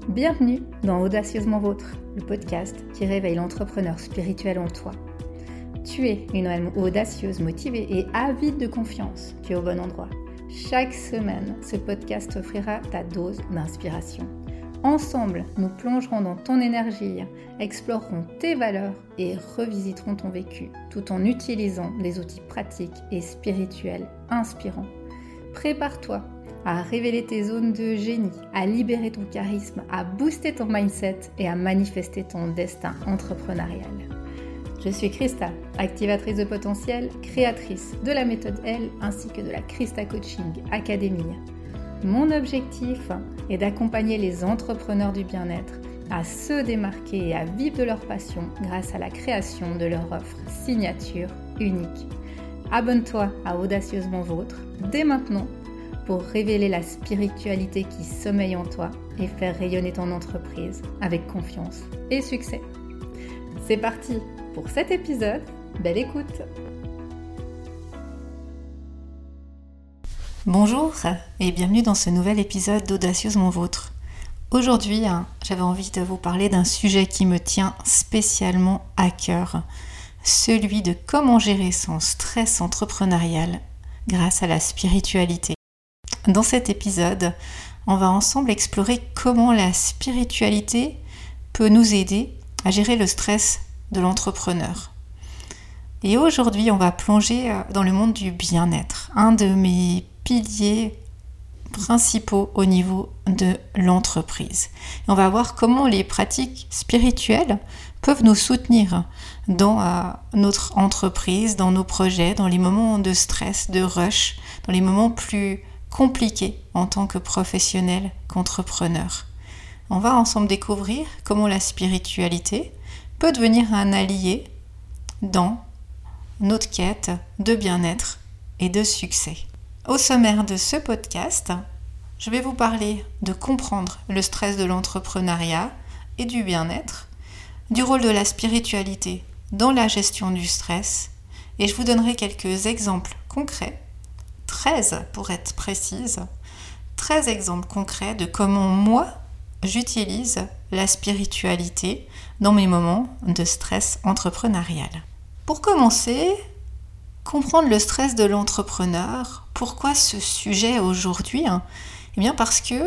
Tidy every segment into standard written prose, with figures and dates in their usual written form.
Bienvenue dans Audacieusement Vôtre, le podcast qui réveille l'entrepreneur spirituel en toi. Tu es une âme audacieuse, motivée et avide de confiance. Tu es au bon endroit. Chaque semaine, ce podcast t'offrira ta dose d'inspiration. Ensemble, nous plongerons dans ton énergie, explorerons tes valeurs et revisiterons ton vécu, tout en utilisant des outils pratiques et spirituels inspirants. Prépare-toi à révéler tes zones de génie, à libérer ton charisme, à booster ton mindset et à manifester ton destin entrepreneurial. Je suis Christa, activatrice de potentiel, créatrice de la méthode L ainsi que de la Christa Coaching Academy. Mon objectif est d'accompagner les entrepreneurs du bien-être à se démarquer et à vivre de leur passion grâce à la création de leur offre signature unique. Abonne-toi à Audacieusement Vôtre dès maintenant pour révéler la spiritualité qui sommeille en toi et faire rayonner ton entreprise avec confiance et succès. C'est parti pour cet épisode, belle écoute! Bonjour et bienvenue dans ce nouvel épisode d'Audacieusement Vôtre. Aujourd'hui, j'avais envie de vous parler d'un sujet qui me tient spécialement à cœur, celui de comment gérer son stress entrepreneurial grâce à la spiritualité. Dans cet épisode, on va ensemble explorer comment la spiritualité peut nous aider à gérer le stress de l'entrepreneur. Et aujourd'hui, on va plonger dans le monde du bien-être, un de mes piliers principaux au niveau de l'entreprise. Et on va voir comment les pratiques spirituelles peuvent nous soutenir dans notre entreprise, dans nos projets, dans les moments de stress, de rush, dans les moments plus compliqué en tant que professionnel qu'entrepreneur. On va ensemble découvrir comment la spiritualité peut devenir un allié dans notre quête de bien-être et de succès. Au sommaire de ce podcast, je vais vous parler de comprendre le stress de l'entrepreneuriat et du bien-être, du rôle de la spiritualité dans la gestion du stress, et je vous donnerai quelques exemples concrets 13 pour être précise, 13 exemples concrets de comment moi j'utilise la spiritualité dans mes moments de stress entrepreneurial. Pour commencer, comprendre le stress de l'entrepreneur. Pourquoi ce sujet aujourd'hui ? Eh bien parce que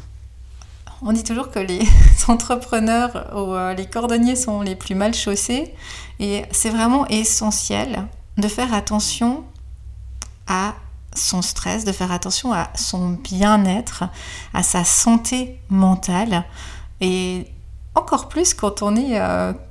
on dit toujours que les entrepreneurs ou les cordonniers sont les plus mal chaussés et c'est vraiment essentiel de faire attention à son stress, de faire attention à son bien-être, à sa santé mentale et encore plus quand on est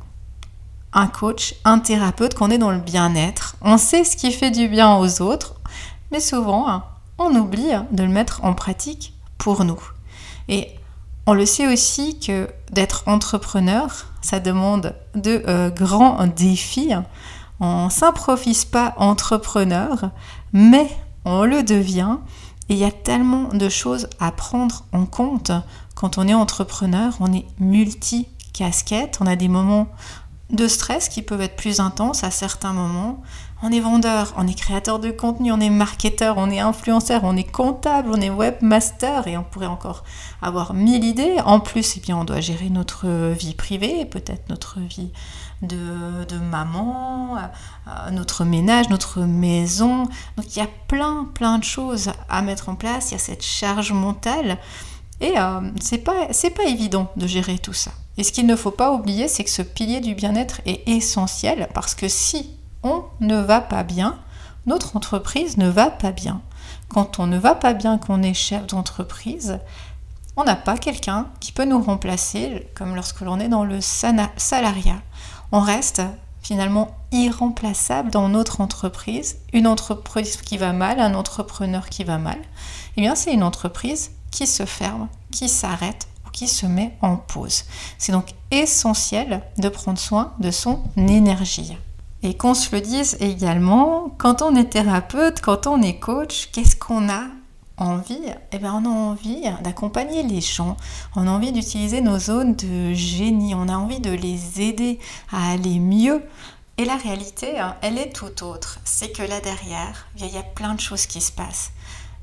un coach, un thérapeute, qu'on est dans le bien-être. On sait ce qui fait du bien aux autres, mais souvent on oublie de le mettre en pratique pour nous. Et on le sait aussi que d'être entrepreneur, ça demande de grands défis. On ne s'improvise pas entrepreneur, mais on le devient et il y a tellement de choses à prendre en compte. Quand on est entrepreneur, on est multi-casquette, on a des moments de stress qui peuvent être plus intenses à certains moments. On est vendeur, on est créateur de contenu, on est marketeur, on est influenceur, on est comptable, on est webmaster et on pourrait encore avoir 1000 idées. En plus, eh bien, on doit gérer notre vie privée, peut-être notre vie de maman, notre ménage, notre maison. Donc il y a plein de choses à mettre en place, il y a cette charge mentale et c'est pas évident de gérer tout ça. Et ce qu'il ne faut pas oublier, c'est que ce pilier du bien-être est essentiel parce que si on ne va pas bien, notre entreprise ne va pas bien. Quand on ne va pas bien, qu'on est chef d'entreprise, on n'a pas quelqu'un qui peut nous remplacer comme lorsque l'on est dans le salariat. On reste finalement irremplaçable dans notre entreprise. Une entreprise qui va mal, un entrepreneur qui va mal, eh bien c'est une entreprise qui se ferme, qui s'arrête ou qui se met en pause. C'est donc essentiel de prendre soin de son énergie. Et qu'on se le dise également, quand on est thérapeute, quand on est coach, qu'est-ce qu'on a envie? Eh bien, on a envie d'accompagner les gens, on a envie d'utiliser nos zones de génie, on a envie de les aider à aller mieux. Et la réalité, elle est tout autre. C'est que là derrière, il y a plein de choses qui se passent.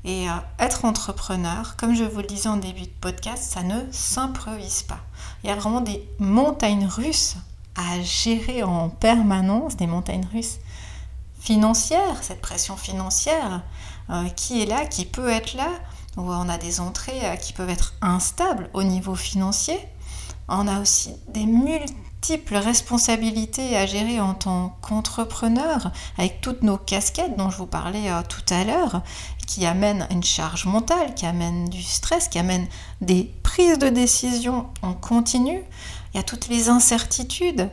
Et être entrepreneur, comme je vous le disais en début de podcast, ça ne s'improvise pas. Il y a vraiment des montagnes russes à gérer en permanence, des montagnes russes financières, cette pression financière qui est là, qui peut être là, où on a des entrées qui peuvent être instables au niveau financier. On a aussi des multiples responsabilités à gérer en tant qu'entrepreneur, avec toutes nos casquettes dont je vous parlais tout à l'heure, qui amènent une charge mentale, qui amènent du stress, qui amènent des prises de décision en continu. Il y a toutes les incertitudes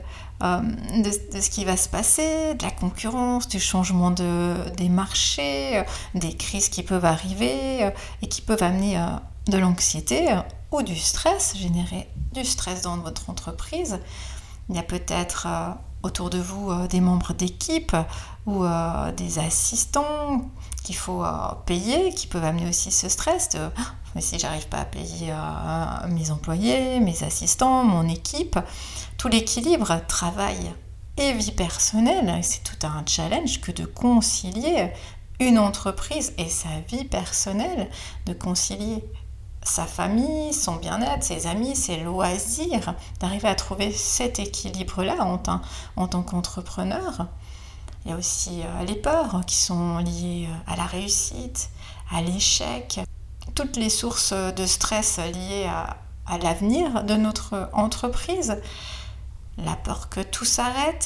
de ce qui va se passer, de la concurrence, du changement des marchés, des crises qui peuvent arriver et qui peuvent amener de l'anxiété ou du stress, générer du stress dans votre entreprise. Il y a peut-être autour de vous des membres d'équipe ou des assistants qu'il faut payer, qui peuvent amener aussi ce stress de mais si j'arrive pas à payer mes employés, mes assistants, mon équipe, tout l'équilibre travail et vie personnelle, c'est tout un challenge que de concilier une entreprise et sa vie personnelle, de concilier sa famille, son bien-être, ses amis, ses loisirs, d'arriver à trouver cet équilibre-là en tant qu'entrepreneur. Il y a aussi les peurs qui sont liées à la réussite, à l'échec, toutes les sources de stress liées à l'avenir de notre entreprise, la peur que tout s'arrête,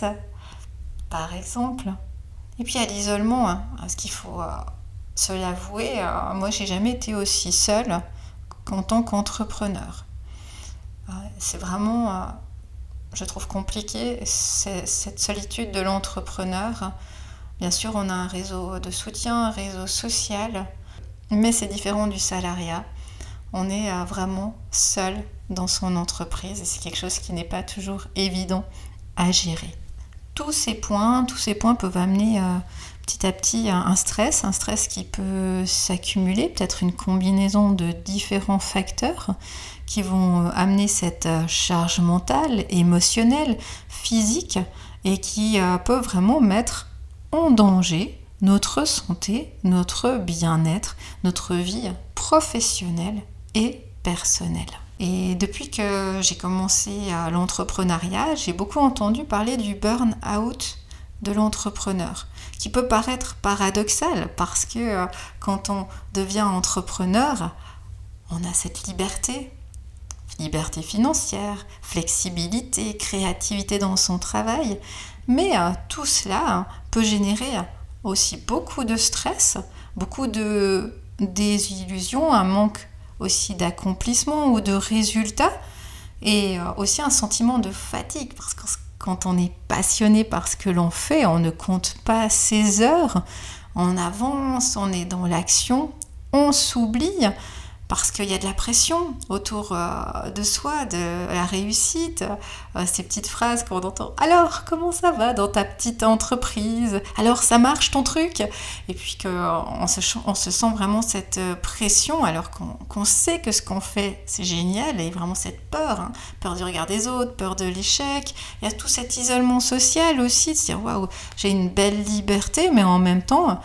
par exemple. Et puis il y a l'isolement, parce qu'il faut se l'avouer, moi j'ai jamais été aussi seule qu'en tant qu'entrepreneur. C'est vraiment, je trouve compliqué, cette solitude de l'entrepreneur. Bien sûr, on a un réseau de soutien, un réseau social, mais c'est différent du salariat. On est vraiment seul dans son entreprise et c'est quelque chose qui n'est pas toujours évident à gérer. Tous ces points peuvent amener petit à petit un stress qui peut s'accumuler, peut-être une combinaison de différents facteurs qui vont amener cette charge mentale, émotionnelle, physique et qui peuvent vraiment mettre en danger notre santé, notre bien-être, notre vie professionnelle et personnelle. Et depuis que j'ai commencé l'entrepreneuriat, j'ai beaucoup entendu parler du burn-out de l'entrepreneur, qui peut paraître paradoxal parce que quand on devient entrepreneur, on a cette liberté financière, flexibilité, créativité dans son travail, mais tout cela peut générer aussi beaucoup de stress, beaucoup de désillusions, un manque aussi d'accomplissement ou de résultats et aussi un sentiment de fatigue parce que quand on est passionné par ce que l'on fait, on ne compte pas ses heures, on avance, on est dans l'action, on s'oublie parce qu'il y a de la pression autour de soi, de la réussite, ces petites phrases qu'on entend. Alors, comment ça va dans ta petite entreprise ? Alors, ça marche ton truc ? Et puis qu'on se sent vraiment cette pression alors qu'on sait que ce qu'on fait, c'est génial et vraiment cette peur, peur du regard des autres, peur de l'échec. Il y a tout cet isolement social aussi, de se dire waouh, j'ai une belle liberté, mais en même temps,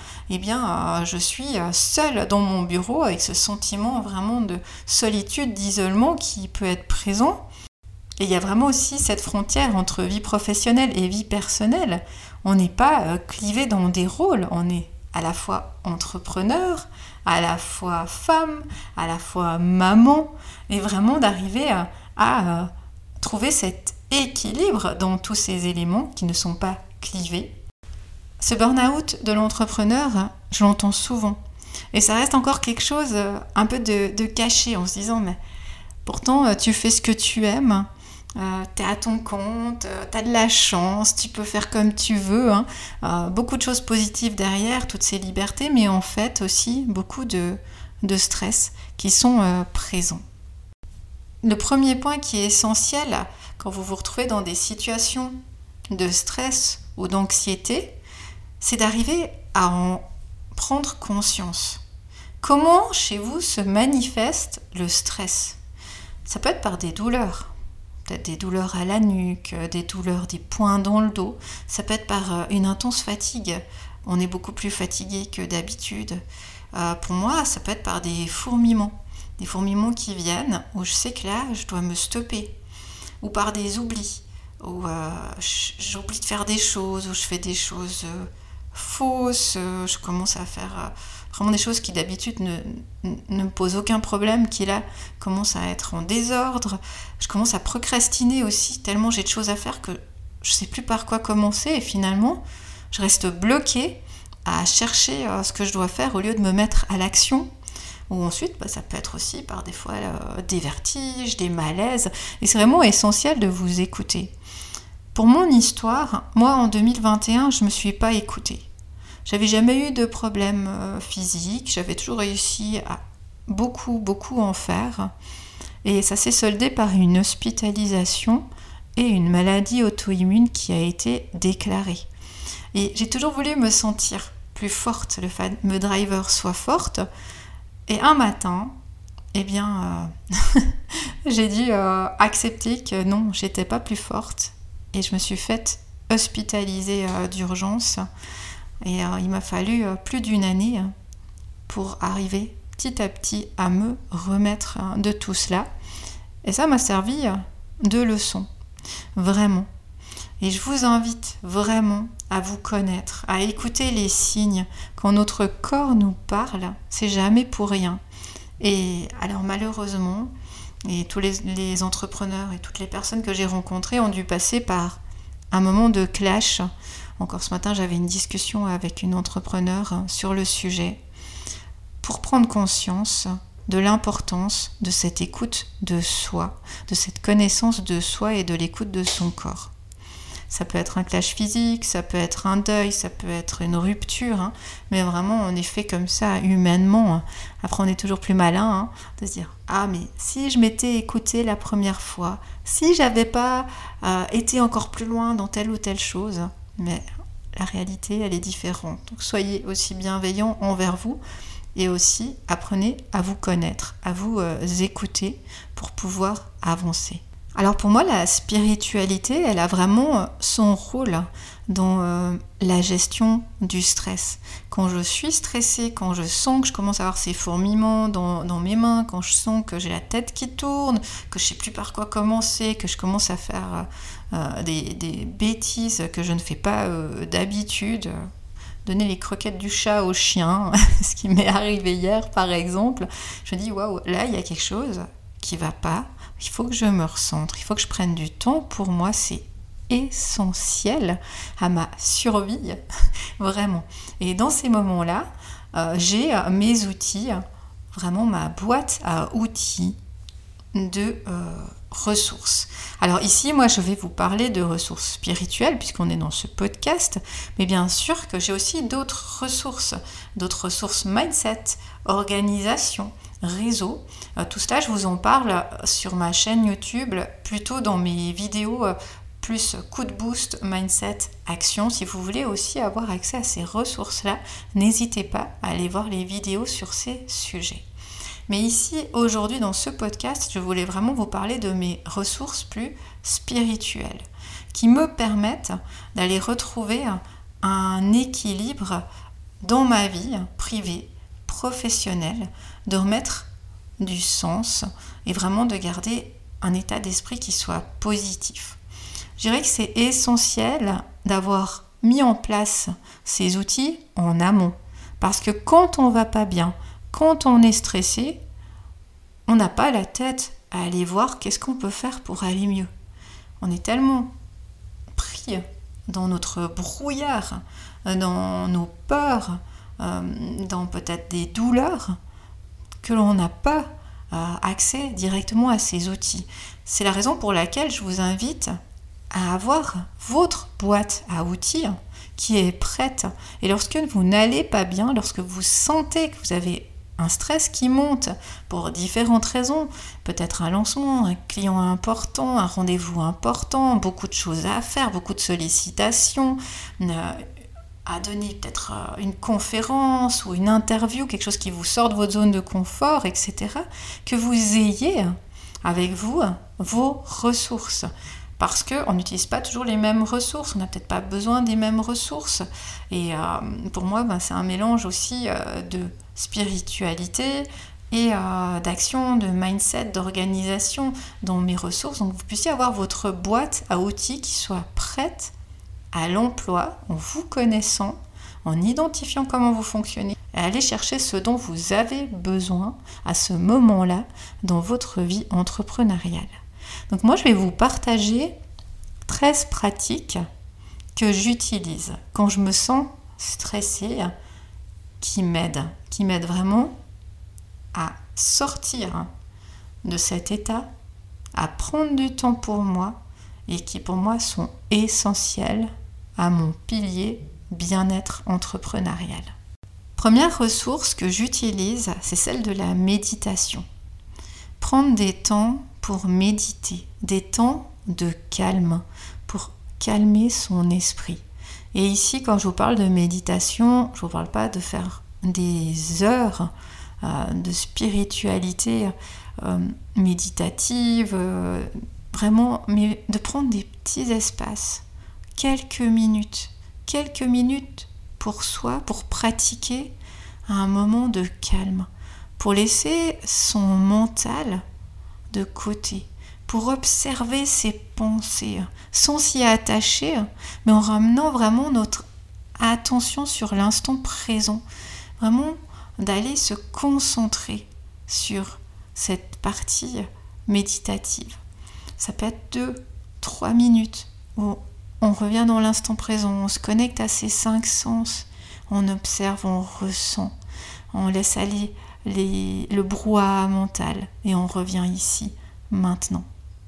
je suis seule dans mon bureau avec ce sentiment vraiment de solitude, d'isolement qui peut être présent. Et il y a vraiment aussi cette frontière entre vie professionnelle et vie personnelle. On n'est pas clivé dans des rôles, on est à la fois entrepreneur, à la fois femme, à la fois maman, et vraiment d'arriver à trouver cet équilibre dans tous ces éléments qui ne sont pas clivés. Ce burn-out de l'entrepreneur, je l'entends souvent. Et ça reste encore quelque chose un peu de caché en se disant mais pourtant tu fais ce que tu aimes, t'es à ton compte, t'as de la chance, tu peux faire comme tu veux. Beaucoup de choses positives derrière, toutes ces libertés, mais en fait aussi beaucoup de stress qui sont présents. Le premier point qui est essentiel quand vous vous retrouvez dans des situations de stress ou d'anxiété, c'est d'arriver à en prendre conscience. Comment chez vous se manifeste le stress ? Ça peut être par des douleurs, peut-être des douleurs à la nuque, des douleurs des points dans le dos. Ça peut être par une intense fatigue. On est beaucoup plus fatigué que d'habitude. pour moi, ça peut être par des fourmillements. Des fourmillements qui viennent où je sais que là, je dois me stopper. Ou par des oublis, où j'oublie de faire des choses, où je fais des choses fausses, je commence à faire vraiment des choses qui d'habitude ne me posent aucun problème, qui là commencent à être en désordre. Je commence à procrastiner aussi, tellement j'ai de choses à faire que je ne sais plus par quoi commencer, et finalement, je reste bloquée à chercher ce que je dois faire au lieu de me mettre à l'action. Ou ensuite, ça peut être aussi par des fois des vertiges, des malaises. Et c'est vraiment essentiel de vous écouter. Pour mon histoire, moi en 2021, je ne me suis pas écoutée. J'avais jamais eu de problème physique. J'avais toujours réussi à beaucoup en faire. Et ça s'est soldé par une hospitalisation et une maladie auto-immune qui a été déclarée. Et j'ai toujours voulu me sentir plus forte, le fameux driver soit forte. Et un matin, j'ai dû accepter que non, j'étais pas plus forte. Et je me suis faite hospitaliser d'urgence. Et il m'a fallu plus d'une année pour arriver petit à petit à me remettre de tout cela. Et ça m'a servi de leçon, vraiment. Et je vous invite vraiment à vous connaître, à écouter les signes. Quand notre corps nous parle, c'est jamais pour rien. Et alors malheureusement, et tous les entrepreneurs et toutes les personnes que j'ai rencontrées ont dû passer par un moment de clash. Encore ce matin, j'avais une discussion avec une entrepreneure sur le sujet pour prendre conscience de l'importance de cette écoute de soi, de cette connaissance de soi et de l'écoute de son corps. Ça peut être un clash physique, ça peut être un deuil, ça peut être une rupture, mais vraiment on est fait comme ça humainement. Après on est toujours plus malin de se dire « Ah mais si je m'étais écoutée la première fois, si j'avais pas été encore plus loin dans telle ou telle chose », mais la réalité elle est différente. Donc soyez aussi bienveillants envers vous et aussi apprenez à vous connaître, à vous écouter pour pouvoir avancer. Alors pour moi, la spiritualité, elle a vraiment son rôle dans la gestion du stress. Quand je suis stressée, quand je sens que je commence à avoir ces fourmillements dans mes mains, quand je sens que j'ai la tête qui tourne, que je ne sais plus par quoi commencer, que je commence à faire des bêtises que je ne fais pas d'habitude, donner les croquettes du chat au chien, ce qui m'est arrivé hier par exemple, je me dis waouh, là il y a quelque chose qui ne va pas. Il faut que je me recentre, il faut que je prenne du temps. Pour moi, c'est essentiel à ma survie, vraiment. Et dans ces moments-là, j'ai mes outils, vraiment ma boîte à outils de ressources. Alors ici, moi, je vais vous parler de ressources spirituelles, puisqu'on est dans ce podcast, mais bien sûr que j'ai aussi d'autres ressources mindset, organisation, réseau. Tout cela, je vous en parle sur ma chaîne YouTube, plutôt dans mes vidéos plus coup de boost, mindset, action. Si vous voulez aussi avoir accès à ces ressources-là, n'hésitez pas à aller voir les vidéos sur ces sujets. Mais ici, aujourd'hui, dans ce podcast, je voulais vraiment vous parler de mes ressources plus spirituelles, qui me permettent d'aller retrouver un équilibre dans ma vie privée, professionnelle, de remettre du sens et vraiment de garder un état d'esprit qui soit positif. Je dirais que c'est essentiel d'avoir mis en place ces outils en amont. Parce que quand on va pas bien, quand on est stressé, on n'a pas la tête à aller voir qu'est-ce qu'on peut faire pour aller mieux. On est tellement pris dans notre brouillard, dans nos peurs, dans peut-être des douleurs, que l'on n'a pas accès directement à ces outils. C'est la raison pour laquelle je vous invite à avoir votre boîte à outils qui est prête. Et lorsque vous n'allez pas bien, lorsque vous sentez que vous avez un stress qui monte pour différentes raisons, peut-être un lancement, un client important, un rendez-vous important, beaucoup de choses à faire, beaucoup de sollicitations, à donner peut-être une conférence ou une interview, quelque chose qui vous sort de votre zone de confort, etc., que vous ayez avec vous vos ressources. parce qu'on n'utilise pas toujours les mêmes ressources, on n'a peut-être pas besoin des mêmes ressources. Et pour moi, c'est un mélange aussi de spiritualité et d'action, de mindset, d'organisation dans mes ressources. Donc vous puissiez avoir votre boîte à outils qui soit prête à l'emploi, en vous connaissant, en identifiant comment vous fonctionnez, et aller chercher ce dont vous avez besoin à ce moment-là dans votre vie entrepreneuriale. Donc moi, je vais vous partager 13 pratiques que j'utilise quand je me sens stressée, qui m'aident vraiment à sortir de cet état, à prendre du temps pour moi et qui pour moi sont essentielles à mon pilier bien-être entrepreneurial. Première ressource que j'utilise, c'est celle de la méditation. Prendre des temps pour méditer, des temps de calme, pour calmer son esprit. Et ici, quand je vous parle de méditation, je ne vous parle pas de faire des heures de spiritualité méditative, vraiment, mais de prendre des petits espaces, quelques minutes pour soi, pour pratiquer un moment de calme, pour laisser son mental de côté, pour observer ses pensées, sans s'y attacher, mais en ramenant vraiment notre attention sur l'instant présent, vraiment d'aller se concentrer sur cette partie méditative. Ça peut être 2-3 minutes où on revient dans l'instant présent, on se connecte à ses 5 sens, on observe, on ressent, on laisse aller le brouhaha mental et on revient ici, maintenant.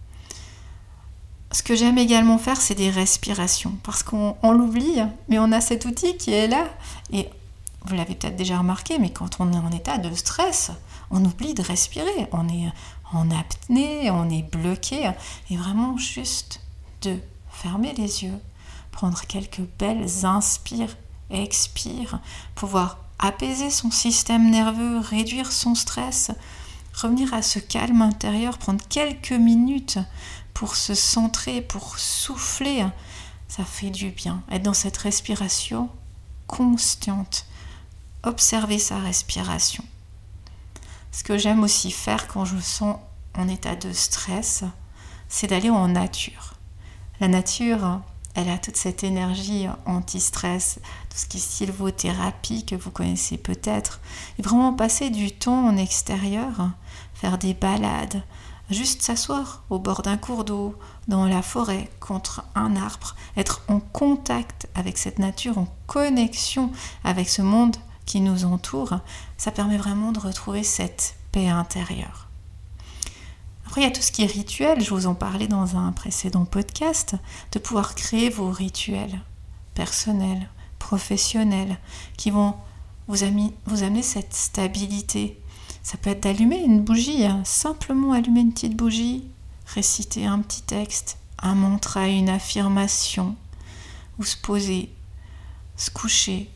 Ce que j'aime également faire, c'est des respirations, parce qu'on l'oublie, mais on a cet outil qui est là. Et vous l'avez peut-être déjà remarqué, mais quand on est en état de stress, on oublie de respirer. On est en apnée, on est bloqué. Et vraiment juste de fermer les yeux, prendre quelques belles inspires, expires, pouvoir apaiser son système nerveux, réduire son stress, revenir à ce calme intérieur, prendre quelques minutes pour se centrer, pour souffler, ça fait du bien. Être dans cette respiration constante, observer sa respiration. Ce que j'aime aussi faire quand je me sens en état de stress, c'est d'aller en nature. La nature, elle a toute cette énergie anti-stress, tout ce qui est sylvothérapie que vous connaissez peut-être, et vraiment passer du temps en extérieur, faire des balades, juste s'asseoir au bord d'un cours d'eau, dans la forêt, contre un arbre, être en contact avec cette nature, en connexion avec ce monde qui nous entoure, ça permet vraiment de retrouver cette paix intérieure. Après, il y a tout ce qui est rituel, je vous en parlais dans un précédent podcast, de pouvoir créer vos rituels personnels, professionnels, qui vont vous amener cette stabilité. Ça peut être d'allumer une bougie, simplement allumer une petite bougie, réciter un petit texte, un mantra, une affirmation, ou se poser, se coucher,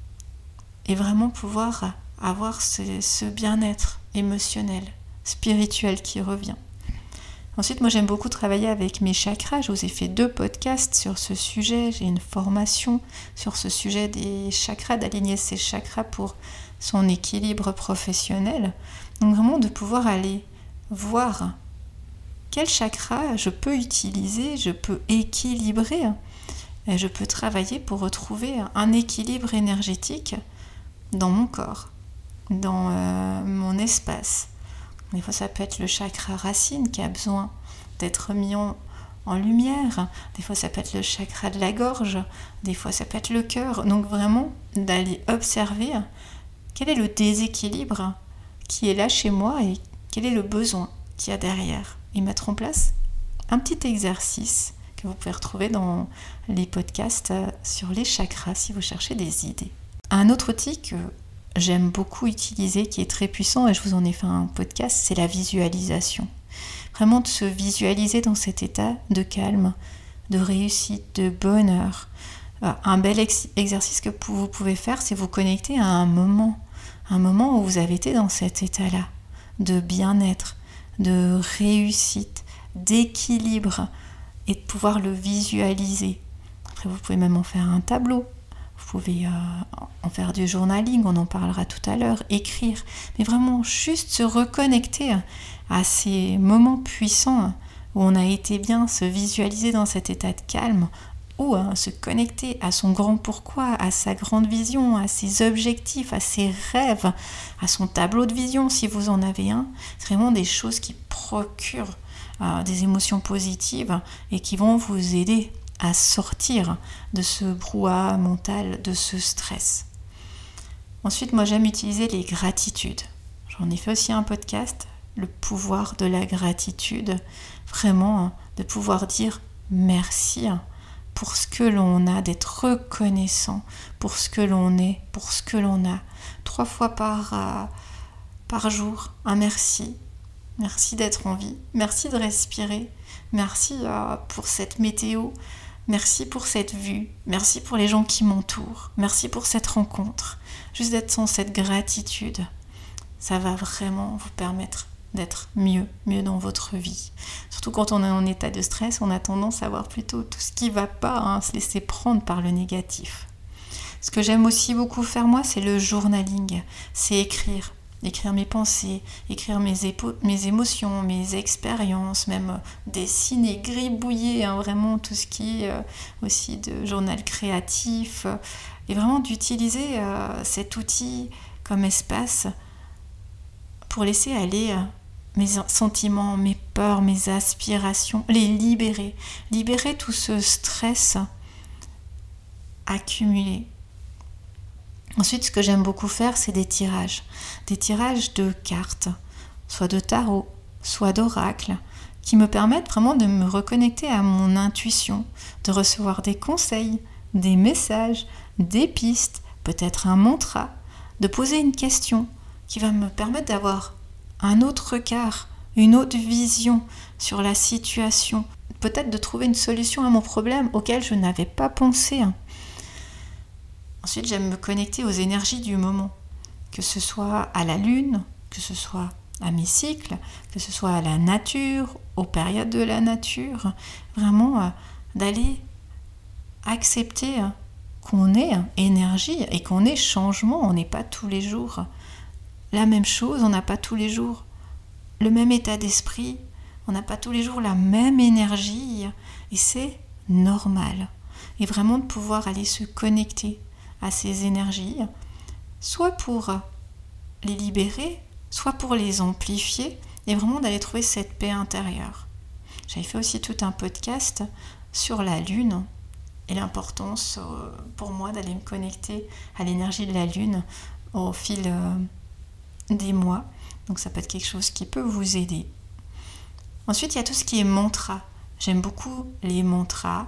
et vraiment pouvoir avoir ce bien-être émotionnel, spirituel qui revient. Ensuite, moi j'aime beaucoup travailler avec mes chakras. Je vous ai fait 2 podcasts sur ce sujet. J'ai une formation sur ce sujet des chakras, d'aligner ses chakras pour son équilibre professionnel. Donc vraiment de pouvoir aller voir quel chakra je peux utiliser, je peux équilibrer, et je peux travailler pour retrouver un équilibre énergétique dans mon corps, dans mon espace. Des fois, ça peut être le chakra racine qui a besoin d'être mis en lumière. Des fois, ça peut être le chakra de la gorge. Des fois, ça peut être le cœur. Donc, vraiment, d'aller observer quel est le déséquilibre qui est là chez moi et quel est le besoin qu'il y a derrière. Et mettre en place un petit exercice que vous pouvez retrouver dans les podcasts sur les chakras si vous cherchez des idées. Un autre outil que j'aime beaucoup utiliser, qui est très puissant, et je vous en ai fait un podcast, c'est la visualisation. Vraiment de se visualiser dans cet état de calme, de réussite, de bonheur. Un bel exercice que vous pouvez faire, c'est vous connecter à un moment où vous avez été dans cet état-là, de bien-être, de réussite, d'équilibre, et de pouvoir le visualiser. Après, vous pouvez même en faire un tableau. Vous pouvez en faire du journaling, on en parlera tout à l'heure, écrire. Mais vraiment, juste se reconnecter à ces moments puissants où on a été bien, se visualiser dans cet état de calme, ou se connecter à son grand pourquoi, à sa grande vision, à ses objectifs, à ses rêves, à son tableau de vision si vous en avez un. C'est vraiment des choses qui procurent des émotions positives et qui vont vous aider à sortir de ce brouhaha mental, de ce stress. Ensuite, moi j'aime utiliser les gratitudes. J'en ai fait aussi un podcast, le pouvoir de la gratitude, vraiment de pouvoir dire merci pour ce que l'on a, d'être reconnaissant pour ce que l'on est, pour ce que l'on a. 3 fois par jour, un merci. Merci d'être en vie, merci de respirer, merci pour cette météo, merci pour cette vue, merci pour les gens qui m'entourent, merci pour cette rencontre. Juste d'être dans cette gratitude, ça va vraiment vous permettre d'être mieux dans votre vie. Surtout quand on est en état de stress, on a tendance à voir plutôt tout ce qui ne va pas, se laisser prendre par le négatif. Ce que j'aime aussi beaucoup faire moi, c'est le journaling, c'est écrire mes pensées, écrire mes émotions, mes expériences, même dessiner, gribouiller, vraiment tout ce qui est aussi de journal créatif, et vraiment d'utiliser cet outil comme espace pour laisser aller mes sentiments, mes peurs, mes aspirations, les libérer tout ce stress accumulé. Ensuite, ce que j'aime beaucoup faire, c'est des tirages de cartes, soit de tarot, soit d'oracle, qui me permettent vraiment de me reconnecter à mon intuition, de recevoir des conseils, des messages, des pistes, peut-être un mantra, de poser une question qui va me permettre d'avoir un autre regard, une autre vision sur la situation, peut-être de trouver une solution à mon problème auquel je n'avais pas pensé. Ensuite, j'aime me connecter aux énergies du moment, que ce soit à la lune, que ce soit à mes cycles, que ce soit à la nature, aux périodes de la nature, vraiment d'aller accepter qu'on est énergie et qu'on est changement, on n'est pas tous les jours la même chose, on n'a pas tous les jours le même état d'esprit, on n'a pas tous les jours la même énergie et c'est normal. Et vraiment de pouvoir aller se connecter à ces énergies, soit pour les libérer, soit pour les amplifier et vraiment d'aller trouver cette paix intérieure. J'avais fait aussi tout un podcast sur la lune et l'importance pour moi d'aller me connecter à l'énergie de la lune au fil des mois. Donc ça peut être quelque chose qui peut vous aider. Ensuite, il y a tout ce qui est mantra. J'aime beaucoup les mantras,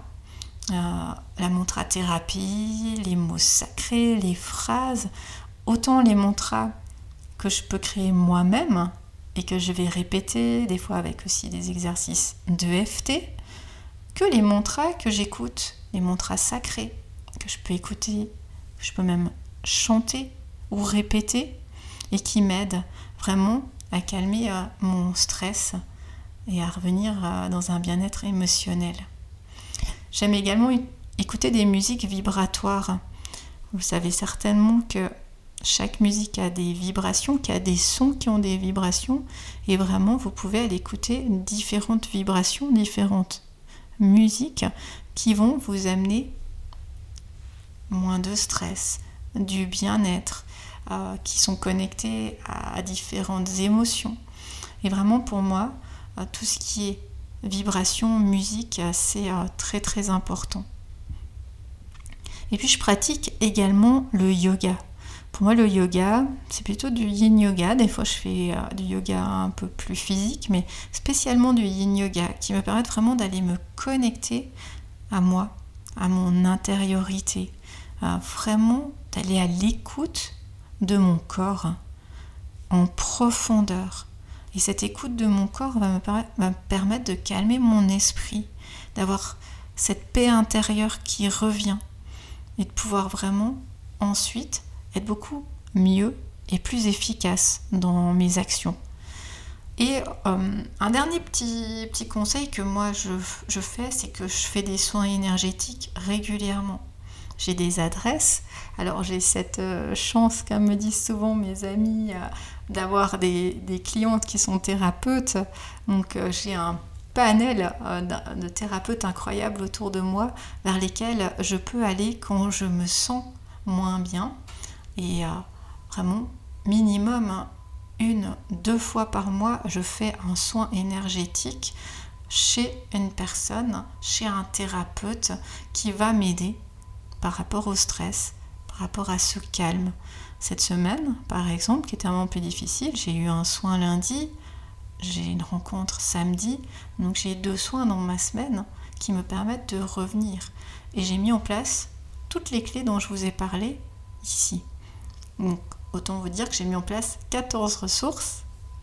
la mantra-thérapie, les mots sacrés, les phrases. Autant les mantras que je peux créer moi-même et que je vais répéter, des fois avec aussi des exercices d'EFT, que les mantras que j'écoute, les mantras sacrés, que je peux écouter, que je peux même chanter ou répéter, et qui m'aident vraiment à calmer mon stress et à revenir dans un bien-être émotionnel. J'aime également écouter des musiques vibratoires. Vous savez certainement que chaque musique a des vibrations, qu'il y a des sons qui ont des vibrations, et vraiment vous pouvez aller écouter différentes vibrations, différentes musiques qui vont vous amener moins de stress, du bien-être, qui sont connectés à différentes émotions. Et vraiment pour moi, tout ce qui est vibration, musique, c'est très très important. Et puis je pratique également le yoga. Pour moi, le yoga, c'est plutôt du yin yoga. Des fois, je fais du yoga un peu plus physique, mais spécialement du yin yoga, qui me permet vraiment d'aller me connecter à moi, à mon intériorité, vraiment d'aller à l'écoute de mon corps en profondeur. Et cette écoute de mon corps va me permettre de calmer mon esprit, d'avoir cette paix intérieure qui revient et de pouvoir vraiment ensuite être beaucoup mieux et plus efficace dans mes actions. Et un dernier petit conseil que moi je fais, c'est que je fais des soins énergétiques régulièrement. J'ai des adresses. Alors j'ai cette chance, comme me disent souvent mes amis, d'avoir des clientes qui sont thérapeutes. Donc j'ai un panel de thérapeutes incroyables autour de moi vers lesquels je peux aller quand je me sens moins bien. Et vraiment, minimum 1-2 fois par mois, je fais un soin énergétique chez une personne, chez un thérapeute qui va m'aider par rapport au stress, par rapport à ce calme. Cette semaine, par exemple, qui était un moment plus difficile, j'ai eu un soin lundi, j'ai une rencontre samedi, donc j'ai 2 soins dans ma semaine qui me permettent de revenir. Et j'ai mis en place toutes les clés dont je vous ai parlé ici. Donc, autant vous dire que j'ai mis en place 14 ressources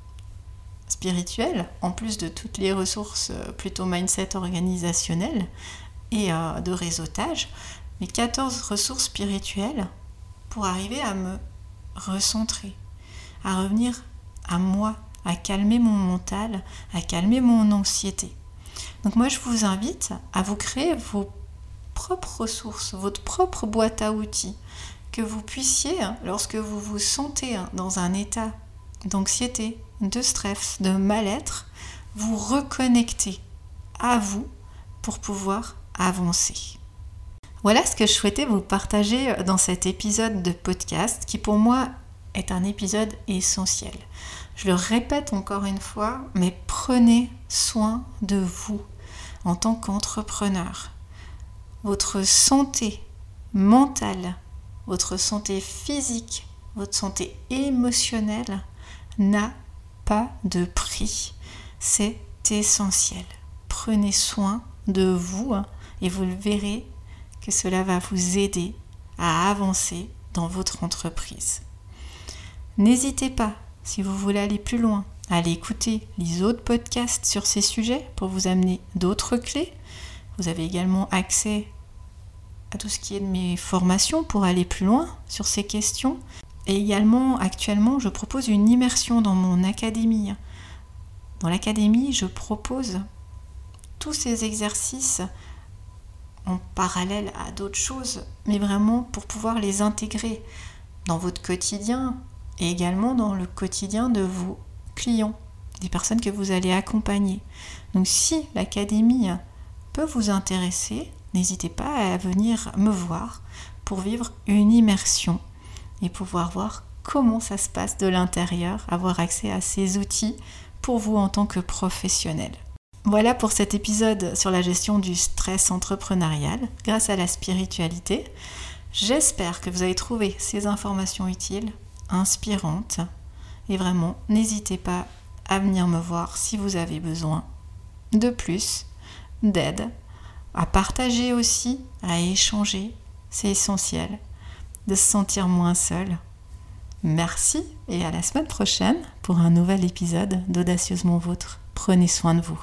spirituelles, en plus de toutes les ressources plutôt mindset organisationnelles et de réseautage, mais 14 ressources spirituelles pour arriver à me recentrer, à revenir à moi, à calmer mon mental, à calmer mon anxiété. Donc moi, je vous invite à vous créer vos propres ressources, votre propre boîte à outils, que vous puissiez, lorsque vous vous sentez dans un état d'anxiété, de stress, de mal-être, vous reconnecter à vous pour pouvoir avancer. Voilà ce que je souhaitais vous partager dans cet épisode de podcast qui pour moi est un épisode essentiel. Je le répète encore une fois, mais prenez soin de vous en tant qu'entrepreneur. Votre santé mentale, votre santé physique, votre santé émotionnelle n'a pas de prix. C'est essentiel. Prenez soin de vous et vous le verrez que cela va vous aider à avancer dans votre entreprise. N'hésitez pas, si vous voulez aller plus loin, à aller écouter les autres podcasts sur ces sujets pour vous amener d'autres clés. Vous avez également accès à tout ce qui est de mes formations pour aller plus loin sur ces questions. Et également, actuellement, je propose une immersion dans mon académie. Dans l'académie, je propose tous ces exercices en parallèle à d'autres choses, mais vraiment pour pouvoir les intégrer dans votre quotidien et également dans le quotidien de vos clients, des personnes que vous allez accompagner. Donc si l'académie peut vous intéresser, n'hésitez pas à venir me voir pour vivre une immersion et pouvoir voir comment ça se passe de l'intérieur, avoir accès à ces outils pour vous en tant que professionnel. Voilà pour cet épisode sur la gestion du stress entrepreneurial grâce à la spiritualité. J'espère que vous avez trouvé ces informations utiles, inspirantes. Et vraiment, n'hésitez pas à venir me voir si vous avez besoin de plus, d'aide, à partager aussi, à échanger. C'est essentiel de se sentir moins seul. Merci et à la semaine prochaine pour un nouvel épisode d'Audacieusement Vôtre. Prenez soin de vous.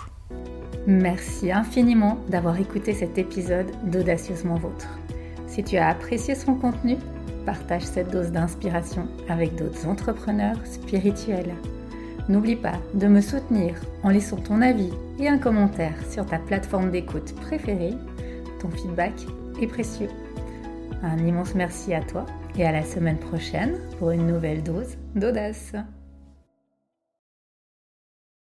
Merci infiniment d'avoir écouté cet épisode d'Audacieusement Vôtre. Si tu as apprécié son contenu, partage cette dose d'inspiration avec d'autres entrepreneurs spirituels. N'oublie pas de me soutenir en laissant ton avis et un commentaire sur ta plateforme d'écoute préférée. Ton feedback est précieux. Un immense merci à toi et à la semaine prochaine pour une nouvelle dose d'audace.